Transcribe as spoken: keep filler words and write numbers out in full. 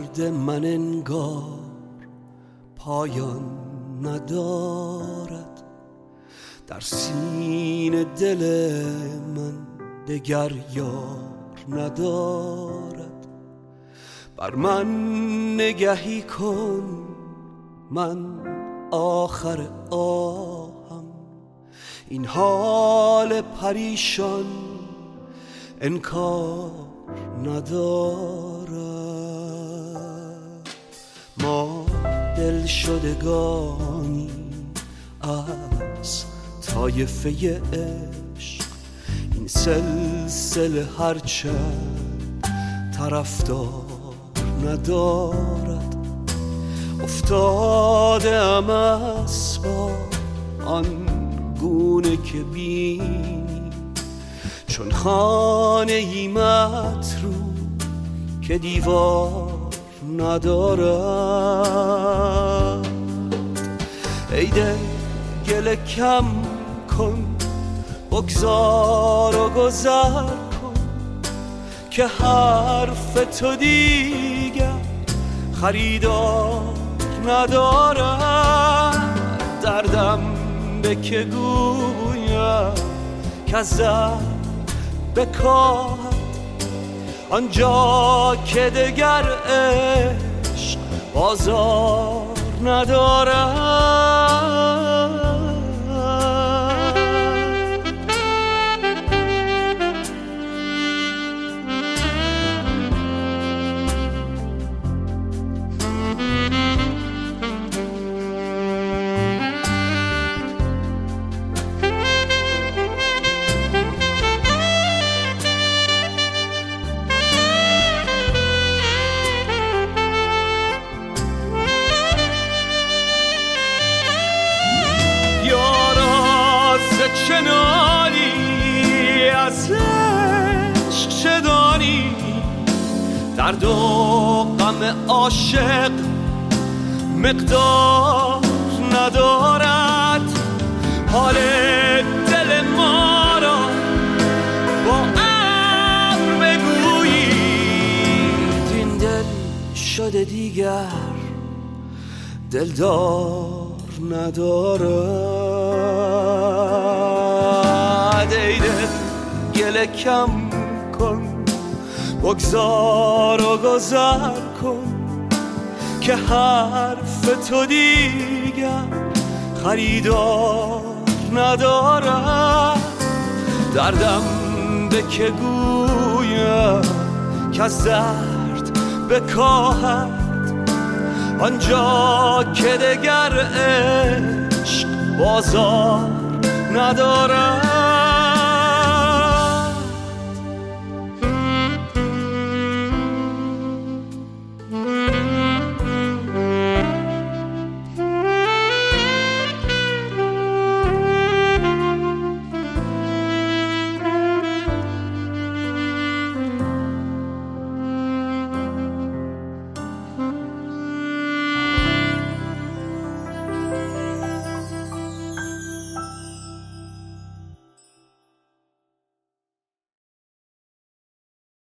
درد من انگار پایان ندارد، در سینه دل من دگر یار ندارد. بر من نگهی کن، من آخر آهم، این حال پریشان انکار ندارد. ما دل شدگانی از طایفه عشق، این سلسله هرچند طرفدار ندارد. افتاده ام از با آن گونه که بینی، چون خانه ای متروک که دیوار ندارد. ای دل گله کم کن، بگذار و گذر کن، که حرف تو دیگر خریدار ندارد. دردم به که گویم که زد بکاهد، آنجا که دگر عشق بازار ندارد. چه نالی از عشق چه دانی، درد و غم عاشق مقدار ندارد. حال دل ما را با ابر بگویید، این دل شده دیگر دلدار ندارد. ای دل گله کم کن، بگذار و گذر کن، که حرف تو دیگر خریدار ندارد. دردم به که گویم که از درد بکاهد، آنجا که دگر عشق بازار ندارد.